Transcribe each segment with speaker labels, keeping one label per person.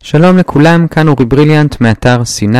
Speaker 1: שלום לכולם, כאן אורי בריליאנט מאתר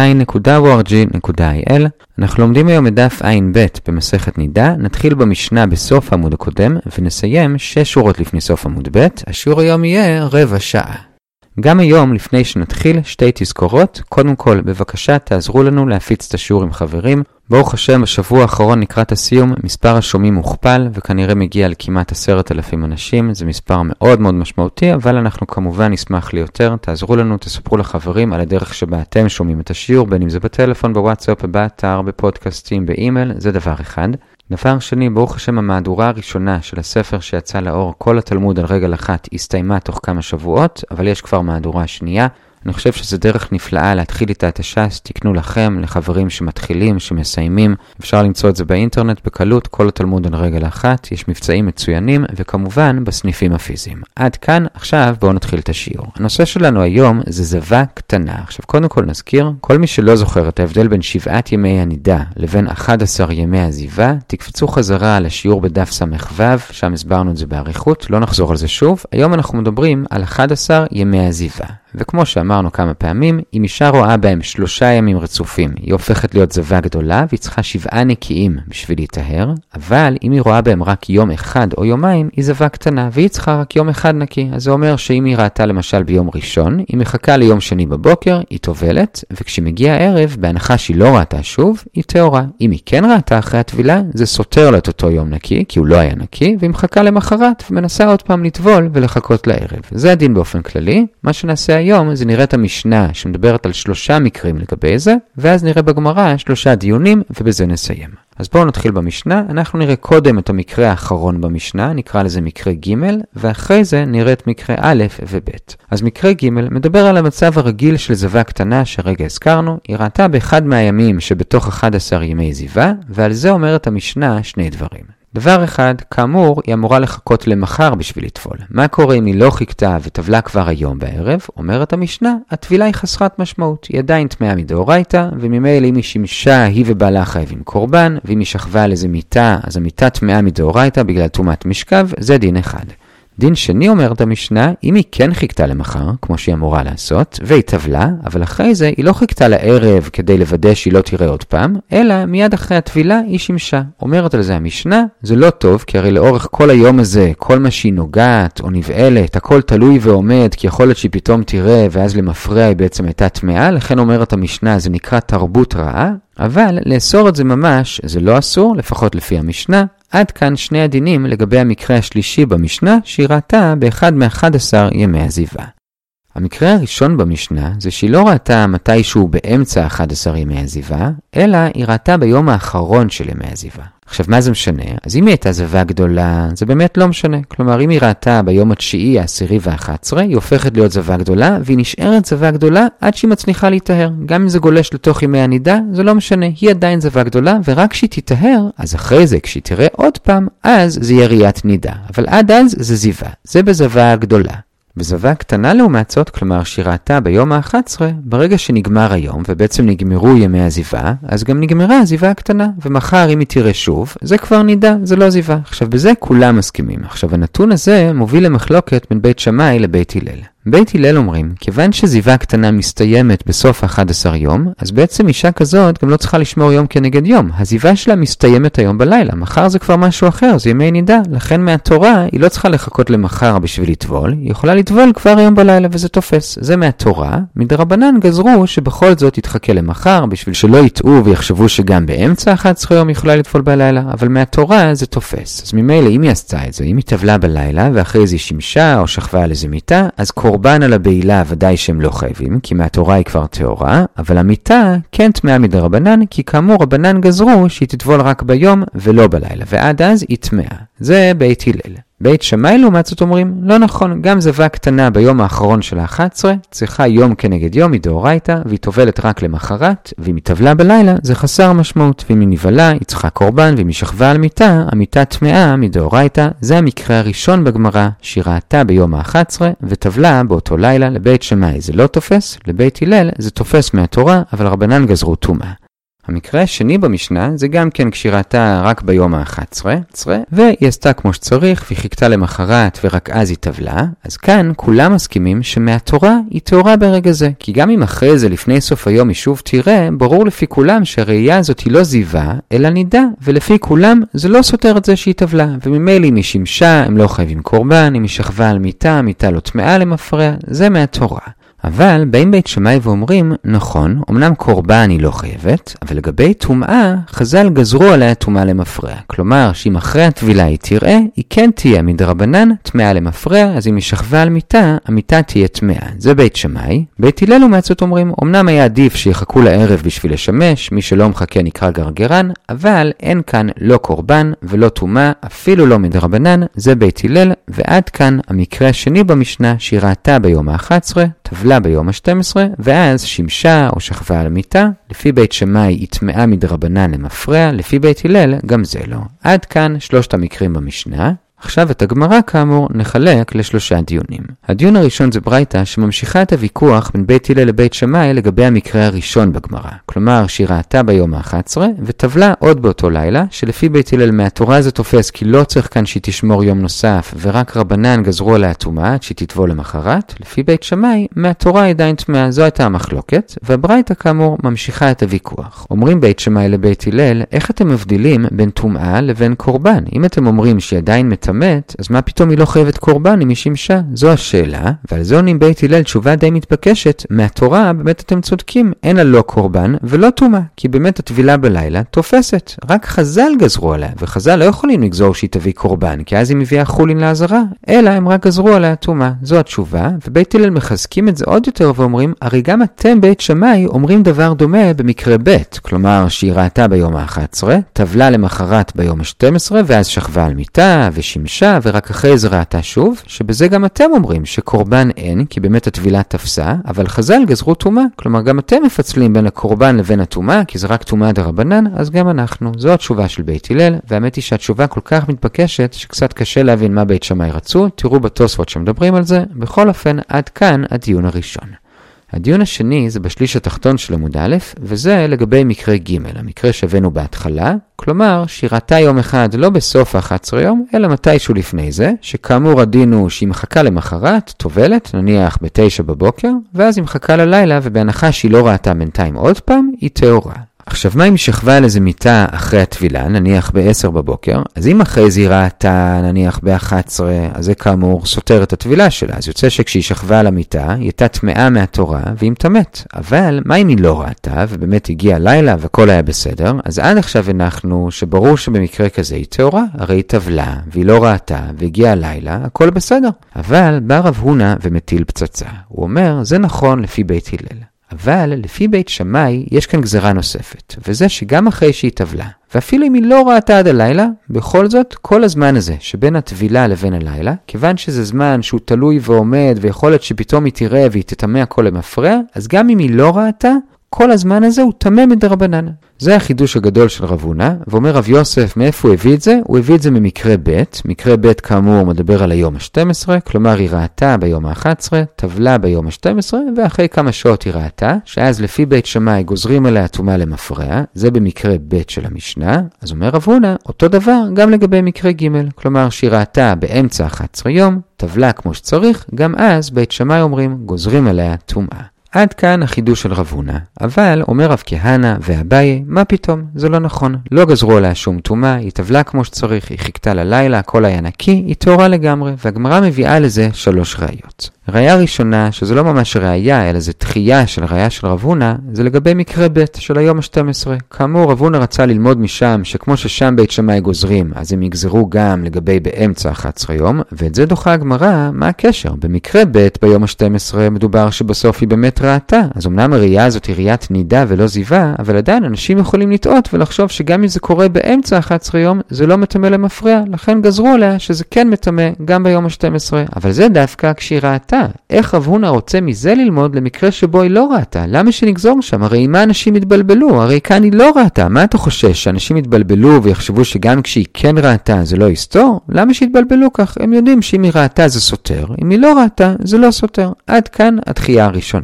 Speaker 1: c9.org.il. אנחנו לומדים היום את דף עין ב' במסכת נידה. נתחיל במשנה בסוף העמוד הקודם ונסיים 6 שורות לפני סוף עמוד ב'. השיעור היום יהיה רבע שעה. גם היום, לפני שנתחיל, 2 תזכורות. קודם כל, בבקשה תעזרו לנו להפיץ את השיעור עם חברים. ברוך השם, בשבוע האחרון לקראת הסיום, מספר השומעים מוכפל, וכנראה מגיע על כמעט 10,000 אנשים. זה מספר מאוד מאוד משמעותי, אבל אנחנו כמובן נשמח ליותר. תעזרו לנו, תספרו לחברים על הדרך שבה אתם שומעים את השיעור, בין אם זה בטלפון, בוואטסאפ, באתר, בפודקאסטים, באימייל, זה דבר אחד. דבר שני, ברוך השם, המהדורה הראשונה של הספר שיצא לאור, כל התלמוד על רגל אחת, הסתיימה תוך כמה שבועות, אבל יש כבר מהדורה שנייה. אני חושב שזה דרך נפלאה להתחיל איתה את הש"ס, תקנו לכם, לחברים שמתחילים, שמסיימים. אפשר למצוא את זה באינטרנט בקלות, כל התלמוד על רגל אחת, יש מבצעים מצוינים, וכמובן בסניפים הפיזיים. עד כאן, עכשיו בואו נתחיל את השיעור. הנושא שלנו היום זה זווה קטנה. עכשיו קודם כל נזכיר, כל מי שלא זוכר את ההבדל בין 7 ימי הנידה לבין 11 ימי הזיווה, תקפצו חזרה על השיעור בדף ס"ו, שם הסברנו את זה בעריכות, לא נחזור על זה שוב. היום אנחנו מדברים על 11 ימי הזיווה. וכמו שאמרנו כמה פעמים, אם אישה רואה בהם 3 ימים רצופים, היא הופכת להיות זווה גדולה, והיא צריכה 7 נקיים בשביל להתאהר, אבל אם היא רואה בהם רק יום אחד או יומיים, היא זווה קטנה, והיא צריכה רק יום אחד נקי. אז זה אומר שאם היא ראתה למשל ביום ראשון, היא מחכה ליום שני בבוקר, היא טובלת, וכשמגיע הערב, בהנחה שהיא לא ראתה שוב, היא טהורה. אם היא כן ראתה אחרי הטבילה, זה סותר לה את אותו יום נקי, כי הוא לא היה נקי, והיא מחכה למחרת, ומנסה עוד פעם לטבול ולחכות לערב. זה הדין באופן כללי. מה שנעשה היום זה נראה את המשנה שמדברת על 3 מקרים לגבי זה, ואז נראה בגמרא 3 דיונים, ובזה נסיים. אז בואו נתחיל במשנה. אנחנו נראה קודם את המקרה האחרון במשנה, נקרא לזה מקרה ג', ואחרי זה נראה את מקרה א' וב'. אז מקרה ג' מדבר על המצב הרגיל של זווה קטנה שרגע הזכרנו. היא ראתה באחד מהימים שבתוך 11 ימי זיווה, ועל זה אומרת המשנה 2 דברים. דבר אחד, כאמור, היא אמורה לחכות למחר בשביל לטבול. מה קורה אם היא לא חיכתה וטבלה כבר היום בערב? אומרת המשנה, הטבילה היא חסרת משמעות. היא עדיין טמאה מדאורייתא, וממילא אם היא שימשה, היא ובעלה חייבים קורבן, ואם היא שכבה על איזה מיטה, אז המיטה טמאה מדאורייתא בגלל טומאת משכב, זה דין אחד. דין שני אומרת המשנה, אם היא כן חיכתה למחר, כמו שהיא אמורה לעשות, והיא טבלה, אבל אחרי זה היא לא חיכתה לערב כדי לוודא שהיא לא תראה עוד פעם, אלא מיד אחרי הטבילה היא שימשה. אומרת על זה המשנה, זה לא טוב, כי הרי לאורך כל היום הזה, כל מה שהיא נוגעת או נבעלת, הכל תלוי ועומד, כי יכול להיות שהיא פתאום תראה, ואז למפרע היא בעצם הייתה טמאה, לכן אומרת המשנה, זה נקרא תרבות רעה, אבל לאסור את זה ממש, זה לא אסור, לפחות לפי המשנה. עד כאן 2 הדינים לגבי המקרה השלישי במשנה, שהיא ראתה באחד מ-11 ימי הזיווה. המקרה הראשון במשנה זה שהיא לא ראתה מתישהו באמצע 11 ימי הזיווה, אלא היא ראתה ביום האחרון של ימי הזיווה. עכשיו מה זה משנה? אז אם היא הייתה זווה גדולה, זה באמת לא משנה. כלומר, אם היא ראתה ביום התשיעי, העשירי וה-11, היא הופכת להיות זווה גדולה, והיא נשארת זווה גדולה עד שהיא מצליחה להתאהר. גם אם זה גולש לתוך ימי הנידה, זה לא משנה. היא עדיין זווה גדולה, ורק כשהיא תתאהר, אז אחרי זה, כשהיא תראה עוד פעם, אז זה יהיה ראיית נידה. אבל עד אז זה זיווה. זה בזווה הגדולה. בזווה קטנה לעומת זאת, כלומר שהיא ראתה ביום ה-11, ברגע שנגמר היום, ובעצם נגמרו ימי הזיווה, אז גם נגמרה הזיווה הקטנה, ומחר אם היא תראה שוב, זה כבר נידה, זה לא זיווה. עכשיו בזה כולם מסכימים. עכשיו הנתון הזה מוביל למחלוקת בין בית שמאי לבית הלל. בית הלל אומרים, כיוון שזיווה קטנה מסתיימת בסוף 11 יום, אז בעצם אישה כזאת גם לא צריכה לשמור יום כנגד יום. הזיווה שלה מסתיימת היום בלילה, מחר זה כבר משהו אחר, זה ימי נידה. לכן מהתורה היא לא צריכה לחכות למחר בשביל לטבול, היא יכולה לטבול כבר היום בלילה וזה תופס. זה מהתורה. מדרבנן גזרו שבכל זאת יתחכה למחר, בשביל שלא יטעו ויחשבו שגם באמצע 11 יום היא יכולה לטבול בלילה, אבל מהתורה זה תופס. אז ממילא אם היא עשתה את זה, אם היא טבלה בלילה ואחרי זה היא שימשה או שכבה על איזה מיטה, אז קורבן על הבעילה ודאי שהם לא חייבים, כי מהתורה היא כבר טהורה, אבל המיטה כן טמאה מדרבנן, כי כאמור רבנן גזרו שהיא תטבול רק ביום ולא בלילה, ועד אז היא טמאה. זה בית הלל. בית שמאי לעומת זאת אומרים, לא נכון, גם זווה קטנה ביום האחרון של ה-11, צריכה יום כנגד יום מדאורייתא, והיא טובלת רק למחרת, ואם היא טבלה בלילה, זה חסר משמעות, ואם היא נבלה, היא צריכה קורבן, ואם היא שכבה על מיטה, המיטה טמאה מדאורייתא. זה המקרה הראשון בגמרא, שהיא ראתה ביום ה-11, וטבלה באותו לילה. לבית שמאי זה לא תופס, לבית הלל זה תופס מהתורה, אבל רבנן גזרו טומאה. המקרה השני במשנה זה גם כן כשהיא ראתה רק ביום ה-11, והיא עשתה כמו שצריך והיא חיכתה למחרת ורק אז היא טבלה. אז כאן כולם מסכימים שמהתורה היא טהורה ברגע זה, כי גם אם אחרי זה לפני סוף היום היא שוב תראה, ברור לפי כולם שהראייה הזאת היא לא זיווה אלא נידה, ולפי כולם זה לא סותר את זה שהיא טבלה, וממילא אם היא שימשה הם לא חייבים קורבן, אם היא שכבה על מיטה, המיטה לא טמאה למפרע, זה מהתורה. אבל באים בית שמאי ואומרים, נכון, אמנם קורבן היא לא חייבת, אבל לגבי טומאה, חז"ל גזרו עליה טומאה למפרע. כלומר, שאם אחרי הטבילה היא תראה, היא כן תהיה מדרבנן טמאה למפרע, אז אם היא שכבה על מיטה, המיטה תהיה טמאה. זה בית שמאי. בית הלל לעומת זאת אומרים, אמנם היה עדיף שיחכו לערב בשביל לשמש, מי שלא מחכה נקרא גרגרן, אבל אין כאן לא קורבן ולא טומאה, אפילו לא מדרבנן, זה בית הלל, ועד כאן המקרה השני במשנה שהיא ראתה ביום ה-11, טבלה ביום ה-12, ואז שימשה או שכבה על מיטה. לפי בית שמאי היא טמאה מדרבנן למפרע, לפי בית הלל גם זה לא. עד כאן שלושת המקרים במשנה. עכשיו את הגמרא כאמור נחלק לשלושה דיונים. הדיון הראשון זה ברייתא שממשיכה את הוויכוח בין בית הלל לבית שמאי לגבי המקרה הראשון בגמרא. כלומר שהיא ראתה ביום ה-11 וטבלה עוד באותו לילה, שלפי בית הלל מהתורה זה תופס כי לא צריך כאן שהיא תשמור יום נוסף ורק רבנן גזרו עליה טומאה שהיא תטבול למחרת. לפי בית שמאי מהתורה עדיין טמאה, זו הייתה המחלוקת, והברייתא כאמור ממשיכה את הוויכוח. אומרים בית שמאי לבית הלל, איך אתם מבדילים בין טומאה לבין קורבן? אם אתם אומרים שהיא עדיין מתאמת, אז מה פתאום היא לא חייבת קורבן אם היא שימשה? זו השאלה, ועל זה עונים בית הלל תשובה די מתבקשת. מהתורה באמת אתם צודקים, אין לה לא קורבן ולא טומאה, כי באמת הטבילה בלילה תופסת. רק חז"ל גזרו עליה, וחז"ל לא יכולים לגזור שהיא תביא קורבן, כי אז היא מביאה חולין לעזרה, אלא הם רק גזרו עליה טומאה. זו התשובה, ובית הלל מחזקים את זה עוד יותר ואומרים, הרי גם אתם בית שמאי אומרים דבר דומה במקרה ב', כלומר שהיא ראתה ביום ה-11, טבלה למחרת ביום ה-12, ואז שכבה על מיטה ושימשה, ורק אחרי זה ראתה שוב, שבזה גם אתם אומרים שקורבן אין, כי באמת הטבילה תפסה, אבל חז"ל גזרו טומאה. כלומר גם אתם מפצלים בין הקורבן לבין הטומאה, כי זה רק טומאה דרבנן, אז גם אנחנו. זו התשובה של בית הלל, והאמת היא שהתשובה כל כך מתבקשת שקצת קשה להבין מה בית שמאי רצו. תראו בתוספות שמדברים על זה. בכל אופן, עד כאן הדיון הראשון. הדיון השני זה בשליש התחתון של עמוד א', וזה לגבי מקרה ג', המקרה שהבאנו בהתחלה, כלומר שהיא ראתה יום אחד לא בסוף ה-11 יום, אלא מתישהו לפני זה, שכאמור הדין הוא שהיא מחכה למחרת, טובלת, נניח ב-9 בבוקר, ואז היא מחכה ללילה, ובהנחה שהיא לא ראתה בינתיים עוד פעם, היא טהורה. עכשיו מה אם היא שכבה על איזה מיטה אחרי הטבילה, נניח ב-10 בבוקר, אז אם אחרי זה היא ראתה נניח ב-11, אז זה כאמור סותר את הטבילה שלה, אז יוצא שכשהיא שכבה על המיטה, היא הייתה טמאה מהתורה והיא מתמת. אבל מה אם היא לא ראתה ובאמת הגיע לילה וכל היה בסדר, אז עד עכשיו אנחנו שברור שבמקרה כזה היא טהורה, הרי היא טבלה והיא לא ראתה והגיע לילה, הכל בסדר. אבל בא רב הונא ומטיל פצצה. הוא אומר, זה נכון לפי בית הלל. אבל לפי בית שמאי יש כאן גזרה נוספת, וזה שגם אחרי שהיא טבלה, ואפילו אם היא לא ראתה עד הלילה, בכל זאת כל הזמן הזה שבין הטבילה לבין הלילה, כיוון שזה זמן שהוא תלוי ועומד ויכול להיות שפתאום היא תראה והיא תטמא הכל למפרע, אז גם אם היא לא ראתה, כל הזמן הזה הוא טמא מדרבנן. זה החידוש הגדול של רב הונא, ואומר רב יוסף מאיפה הוא הביא את זה? הוא הביא את זה ממקרה ב'. מקרה ב' כאמור מדבר על היום ה-12, כלומר היא ראתה ביום ה-11, טבלה ביום ה-12, ואחרי כמה שעות היא ראתה, שאז לפי בית שמאי גוזרים עליה טומאה למפרע, זה במקרה ב' של המשנה. אז אומר רב הונא, אותו דבר גם לגבי מקרה ג', כלומר שהיא ראתה באמצע 11 יום, טבלה כמו שצריך, גם אז בית שמאי אומרים גוזרים עליה טומאה. עד כאן החידוש של רב הונא, אבל אומר רב כהנא ואביי, מה פתאום? זה לא נכון. לא גזרו עליה שום טומאה, היא טבלה כמו שצריך, היא חיכתה ללילה, הכל היה נקי, היא טהורה לגמרי, והגמרא מביאה לזה 3 ראיות. ראיה ראשונה, שזה לא ממש ראיה, אלא זה דחייה של ראיה של רב הונא, זה לגבי מקרה ב' של היום ה-12. כאמור, רב הונא רצה ללמוד משם, שכמו ששם בית שמאי גוזרים, אז הם יגזרו גם לגבי באמצע 11 יום, ואת זה דוחה הגמרא, מה הקשר? במקרה ב' ביום ה-12 מדובר שבסוף היא באמת ראתה, אז אמנם הראייה הזאת היא ראיית נידה ולא זיווה, אבל עדיין אנשים יכולים לטעות ולחשוב שגם אם זה קורה באמצע 11 יום, זה לא מטמא למפרע, לכן גזרו עליה שזה כן מטמא גם ביום ה-12. אבל זה דווקא כשהיא ראתה. איך רב הונא רוצה מזה ללמוד למקרה שבו היא לא ראתה? למה שנגזור שם? הרי מה אנשים התבלבלו? הרי כאן היא לא ראתה. מה אתה חושש? שאנשים התבלבלו ויחשבו שגם כשהיא כן ראתה זה לא יסתור? למה שהתבלבלו כך? הם יודעים שאם היא ראתה זה סותר, אם היא לא ראתה זה לא סותר. עד כאן הדחייה הראשונה.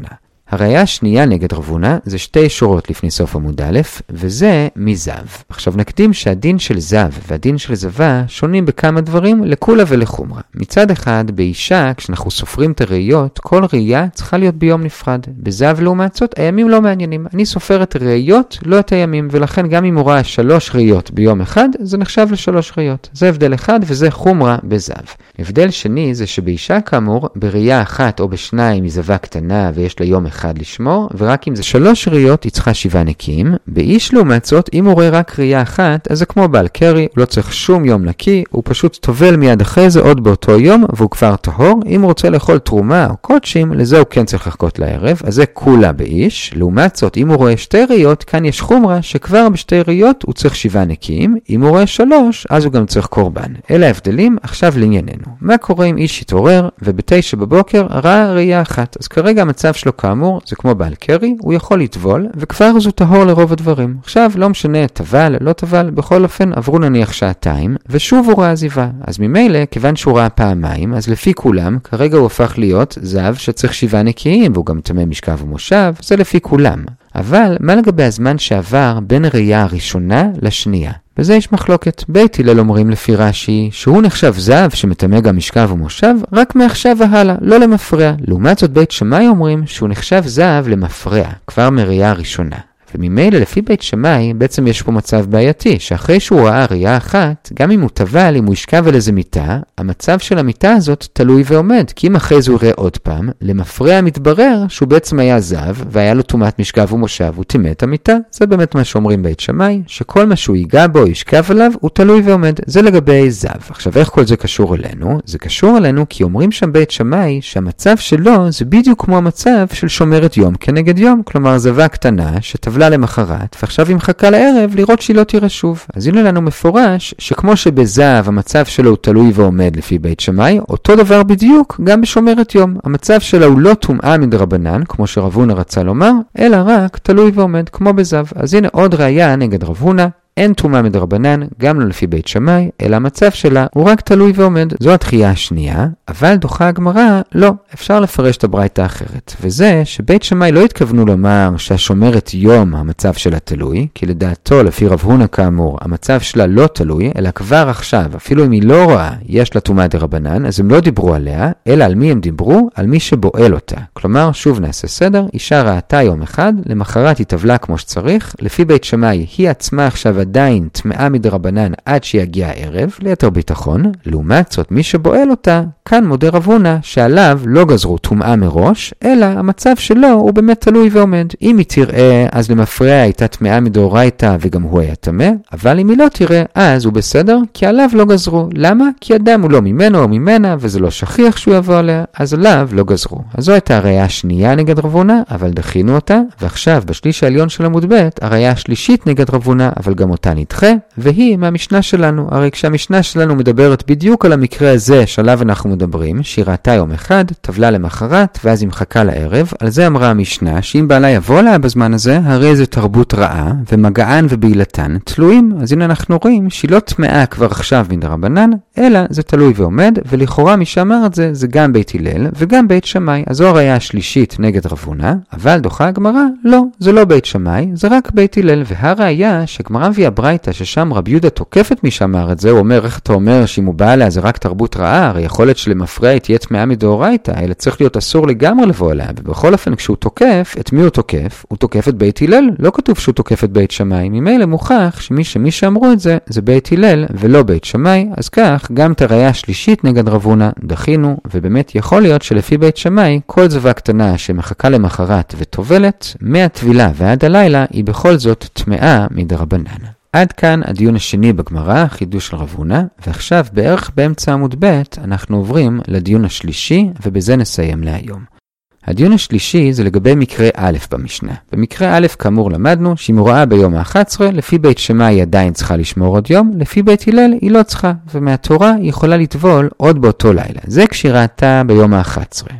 Speaker 1: הראיה השנייה נגד רב הונא זה 2 שורות לפני סוף עמוד א', וזה מזב. עכשיו נקדים שהדין של זב והדין של זבה שונים בכמה דברים לכולה ולחומרה. מצד אחד, באישה, כשאנחנו סופרים את הראיות, כל ראייה צריכה להיות ביום נפרד. בזב לעומת זאת, הימים לא מעניינים. אני סופר את הראיות, לא את הימים, ולכן גם אם הוא ראה 3 ראיות ביום אחד, זה נחשב ל3 ראיות. זה הבדל אחד וזה חומרה בזב. הבדל שני זה שבאישה כאמור, בראייה אחת או בשניים היא זבה קטנה ויש לה יום אחד לשמור, ורק אם זה 3 ראיות היא צריכה 7 נקיים. באיש לעומת זאת, אם הוא רואה רק ראייה אחת, אז זה כמו בעל קרי, הוא לא צריך שום יום נקי, הוא פשוט טובל מיד אחרי זה עוד באותו יום, והוא כבר טהור. אם הוא רוצה לאכול תרומה או קודשים, לזה הוא כן צריך לחכות לערב, אז זה כולה באיש. לעומת זאת, אם הוא רואה 2 ראיות, כאן יש חומרה שכבר ב2 ראיות הוא צריך 7 נקיים. אם הוא רואה 3, אז הוא גם צריך קורבן. אלה ההבדלים. עכשיו לענייננו. מה קורה אם איש יתעורר וב9 בבוקר ראה ראייה אחת? אז כרגע המצב שלו כאמור זה כמו בעל קרי, הוא יכול לטבול וכבר זו טהור לרוב הדברים. עכשיו לא משנה טבל, לא טבל, בכל אופן עברו נניח 2 שעתיים ושוב הוא ראה זיווה. אז ממילא כיוון שהוא ראה פעמיים, אז לפי כולם כרגע הוא הפך להיות זב שצריך 7 נקיים והוא גם טמא משכב ומושב, זה לפי כולם. אבל מה לגבי הזמן שעבר בין הראייה הראשונה לשנייה? בזה יש מחלוקת. בית הלל אומרים לפי רש"י שהוא נחשב זב שמטמא גם משכב ומושב רק מעכשיו והלאה, לא למפרע. לעומת זאת בית שמאי אומרים שהוא נחשב זב למפרע, כבר מראייה הראשונה. וממילא לפי בית שמאי בעצם יש פה מצב בעייתי, שאחרי שהוא ראה ראייה אחת, גם אם הוא טבל, אם הוא ישכב על איזה מיטה, המצב של המיטה הזאת תלוי ועומד, כי אם אחרי זה הוא יראה עוד פעם, למפרע מתברר שהוא בעצם היה זב, והיה לו טומאת משכב ומושב, הוא טימא את המיטה. זה באמת מה שאומרים בית שמאי, שכל מה שהוא ייגע בו, ישכב עליו, הוא תלוי ועומד. זה לגבי זב. עכשיו איך כל זה קשור אלינו? זה קשור אלינו כי אומרים שם בית שמאי שהמצב שלו זה בדיוק כמו המצב של שומרת יום כנגד יום, כלומר זבה קטנה שטבלה למחרת, ועכשיו היא מחכה לערב לראות שהיא לא תראה שוב. אז הנה לנו מפורש שכמו שבזב המצב שלו הוא תלוי ועומד לפי בית שמאי, אותו דבר בדיוק גם בשומרת יום. המצב שלה הוא לא טומאה מדרבנן, כמו שרב הונא רצה לומר, אלא רק תלוי ועומד כמו בזב. אז הנה עוד ראיה נגד רב הונא. אין טומאה מדרבנן, גם לא לפי בית שמאי, אלא המצב שלה הוא רק תלוי ועומד. זו התחייה השנייה, אבל דוחה הגמרא, לא, אפשר לפרש את הברייתא האחרת. וזה שבית שמאי לא התכוונו לומר שהשומרת יום המצב שלה תלוי, כי לדעתו לפי רב הונא כאמור, המצב שלה לא תלוי, אלא כבר עכשיו, אפילו אם היא לא רואה, יש לה טומאה דרבנן, אז הם לא דיברו עליה, אלא על מי הם דיברו? על מי שבועל אותה. כלומר, שוב נעשה סדר, אישה ראתה יום אחד, למחרת היא טבלה כמו שצריך, לפי בית שמאי היא עצמה עכשיו עדיין טמאה מדרבנן עד שיגיע הערב, ליתר ביטחון. לעומת זאת, מי שבועל אותה, כאן מודה רב הונא שעליו לא גזרו טומאה מראש, אלא המצב שלו הוא באמת תלוי ועומד. אם היא תראה, אז למפרע הייתה טמאה מדאורייתא וגם הוא היה טמא, אבל אם היא לא תראה, אז הוא בסדר, כי עליו לא גזרו. למה? כי אדם הוא לא ממנו או ממנה, וזה לא שכיח שהוא יבוא עליה, אז עליו לא גזרו. אז זו הייתה הראיה השנייה נגד רב הונא, אבל דחינו אותה, ועכשיו בשליש העליון של עמוד ב' הראיה השלישית נגד רב הונא, אבל גם אותה נדחה, והיא מהמשנה שלנו. הרי כשהמשנה שלנו מדברת בדיוק על המקרה הזה שעליו אנחנו מדברים, שהיא ראתה יום אחד, טבלה למחרת, ואז היא מחכה לערב, על זה אמרה המשנה, שאם בעלה יבוא לה בזמן הזה, הרי זה תרבות רעה, ומגען ובעילתן תלויים. אז הנה אנחנו רואים שהיא לא טמאה כבר עכשיו מדרבנן, אלא זה תלוי ועומד, ולכאורה מי שאמר את זה, זה גם בית הלל וגם בית שמאי. אז זו הראיה השלישית נגד רב הונא, אבל דוחה הגמרא, לא, זה לא בית שמאי, זה רק בית הלל. והראיה שגמרא מביא הברייתא ששם רבי יהודה תוקפת מי שאמר את זה, הוא אומר, איך אתה אומר שאם הוא בא עליה זה רק תרבות רעה? הרי יכול להיות שלמפרע תהיה טמאה מדאורייתא, אלא צריך להיות אסור לגמרי לבוא עליה. ובכל אופן כשהוא תוקף, את מי הוא תוקף? הוא תוקף את בית הלל, לא כתוב שהוא תוקף את בית שמאי. ממילא מוכח שמי שאמרו את זה, זה בית הלל ולא בית שמאי. אז כך גם את הראיה השלישית נגד רב הונא דחינו, ובאמת יכול להיות שלפי בית שמאי כל זבה קטנה שמחכה למחרת וטובלת, מהטבילה ועד הלילה היא בכל זאת טמאה מדרבנן. עד כאן הדיון השני בגמרא, חידוש של רב הונא, ועכשיו בערך באמצע עמוד ב' אנחנו עוברים לדיון השלישי, ובזה נסיים להיום. הדיון השלישי זה לגבי מקרה א' במשנה. במקרה א' כאמור למדנו שאם הוא ראה ביום ה-11, לפי בית שמאי היא עדיין צריכה לשמור עוד יום, לפי בית הלל היא לא צריכה, ומהתורה היא יכולה לטבול עוד באותו לילה. זה כשהיא ראתה ביום ה-11.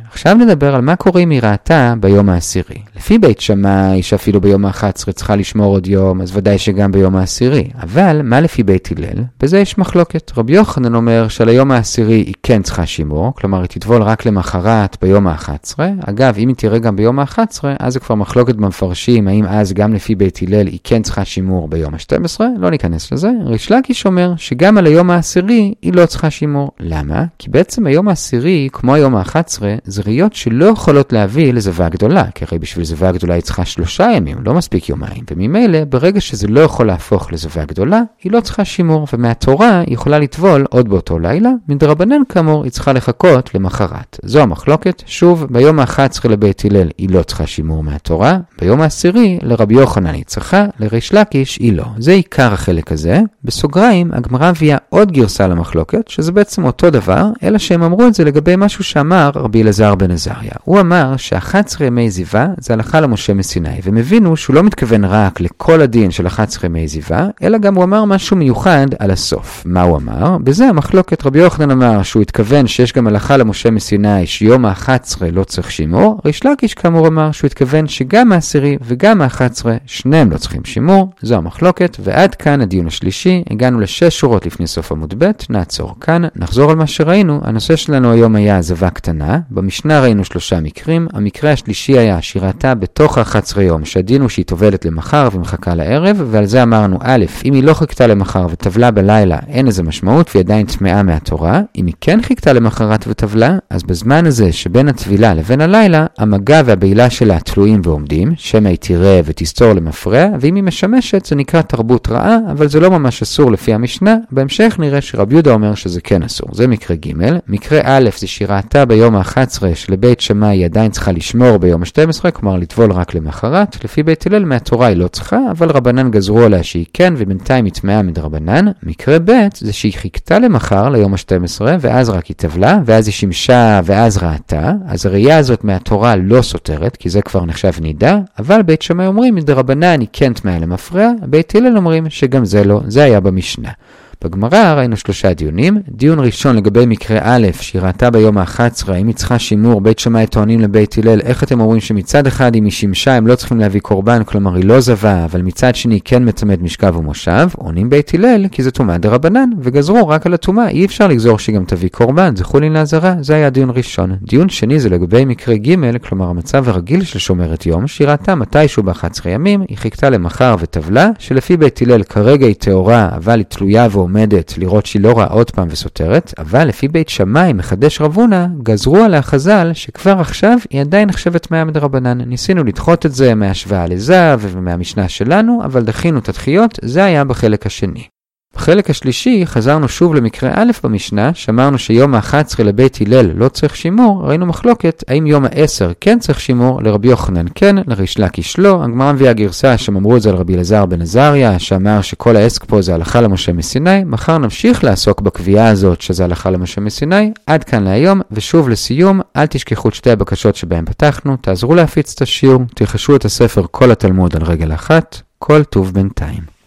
Speaker 1: עכשיו נדבר על מה קורה אם היא ראתה ביום העשירי. לפי בית שמאי שאפילו ביום ה-11 צריכה לשמור עוד יום, אז ודאי שגם ביום העשירי. אבל מה לפי בית הלל? בזה יש מחלוקת. רבי יוחנן אומר שעל היום העשירי היא כן צריכה שימור, כלומר היא תטבול רק למחרת ביום ה-11. אגב, אם היא תראה גם ביום ה-11, אז זה כבר מחלוקת במפרשים, האם אז גם לפי בית הלל היא כן צריכה שימור ביום ה-12, לא ניכנס לזה. ריש לקיש אומר שגם על היום העשירי היא לא צריכה שימור. למה? כי בעצם היום העשירי, כמו היום ה-11, זה ראיות שלא יכולות להביא לזווה גדולה, כי הרי בשביל זווה גדולה היא צריכה 3 ימים, לא מספיק יומיים, וממילא ברגע שזה לא יכול להפוך לזווה גדולה, היא לא צריכה שימור, ומהתורה היא יכולה לטבול עוד באותו לילה, מדרבנן כאמור היא צריכה לחכות למחרת. זו המחלוקת. שוב, ביום ה-11 לבית הלל היא לא צריכה שימור מהתורה, ביום העשירי לרבי יוחנן היא צריכה, לריש לקיש היא לא. זה עיקר החלק הזה. בסוגריים, הגמרא הביאה עוד גרסה למחלוקת, שזה בעצם אותו דבר, אלא שהם אמרו את זה לגבי משהו שאמר רבי אלעזר בן עזריה. הוא אמר ש11 ימי זיווה זה הלכה למשה מסיני, והם הבינו שהוא לא מתכוון רק לכל הדין של 11 ימי זיווה, אלא גם הוא אמר משהו מיוחד על הסוף. מה הוא אמר? בזה המחלוקת. רבי יוחנן אמר שהוא התכוון שיש גם הלכה למשה מסיני שיום ה-11 לא צריך שימור. ריש לקיש כאמור אמר שהוא התכוון שגם העשירי וגם ה-11 שניהם לא צריכים שימור. זו המחלוקת, ועד כאן הדיון השלישי. הגענו ל6 שורות לפני סוף עמוד ב'. נעצור כאן, נחזור על מה שראינו. הנושא שלנו היום היה זווה קטנה. במשנה ראינו 3 מקרים. המקרה השלישי היה שיראתה בתוך 11 יום, שהדין הוא שהיא טובלת למחר ומחכה לערב, ועל זה אמרנו, א', אם היא לא חיכתה למחר וטבלה בלילה, אין איזה משמעות והיא עדיין טמאה מהתורה. אם היא כן חיכתה למחרת וטבלה, אז בזמן הזה שבין הטבילה לבין הלילה, המגע והבעילה שלה תלויים ועומדים, שמא היא תראה ותסתור למפרע, ואם היא משמשת זה נקרא תרבות רעה, אבל זה לא ממש אסור לפי המשנה. בהמשך נראה שרבי יהודה אומר שזה כן אסור. זה מקרה ג'. מקרה א' זה שיראתה ביום ה-11 שלבית שמאי היא עדיין צריכה לשמור ביום ה-12, כלומר לטבול רק למחרת. לפי בית הלל מהתורה היא לא צריכה, אבל רבנן גזרו עליה שהיא כן, ובינתיים היא טמאה מדרבנן. מקרה ב' זה שהיא חיכתה למחר ליום ה-12, ואז רק היא טבלה, ואז היא שימשה, ואז ראתה. אז הראייה הזאת מהתורה לא סותרת, כי זה כבר נחשב נידה, אבל בית שמאי אומרים מדרבנן היא כן טמאה למפרע, בית הלל אומרים שגם זה לא, זה היה במשנה. בגמרא ראינו 3 דיונים. דיון ראשון לגבי מקרה א', שיראתה ביום ה-11, האם היא צריכה שימור. בית שמאי טוענים לבית הלל, איך אתם אומרים שמצד אחד אם היא שימשה הם לא צריכים להביא קורבן, כלומר היא לא זווה, אבל מצד שני כן מטמאת משכב ומושב. עונים בית הלל כי זה טומאה דרבנן, וגזרו רק על הטומאה, אי אפשר לגזור שגם תביא קורבן, זה חולין לעזרה. זה היה דיון ראשון. דיון שני זה לגבי מקרה ג', כלומר המצב הרגיל של שומרת יום, שיראתה מתישהו ב-11 ימים, היא חיכתה למחר וטבלה, שלפי בית הלל כרגע היא טהורה, אבל היא תלויה עומדת לראות שהיא לא ראה עוד פעם וסותרת, אבל לפי בית שמאי מחדש רבונה, גזרו עליה חז"ל שכבר עכשיו היא עדיין נחשבת טמאה מדרבנן. ניסינו לדחות את זה מהשוואה לזהב ומהמשנה שלנו, אבל דחינו את הדחיות. זה היה בחלק השני. בחלק השלישי חזרנו שוב למקרה א' במשנה, שאמרנו שיום ה-11 לבית הלל לא צריך שימור. ראינו מחלוקת האם יום ה-10 כן צריך שימור, לרבי יוחנן כן, לריש לקיש לא. הגמרא מביאה גרסה שאמרו את זה על רבי אלעזר בן עזריה, שאמר שכל העסק פה זה הלכה למשה מסיני. מחר נמשיך לעסוק בקביעה הזאת שזה הלכה למשה מסיני. עד כאן להיום, ושוב לסיום, אל תשכחו את 2 הבקשות שבהם פתחנו, תעזרו להפיץ את השיעור, תרחשו את הספר כל התלמוד על רגל אחת. כל טוב בינתיים.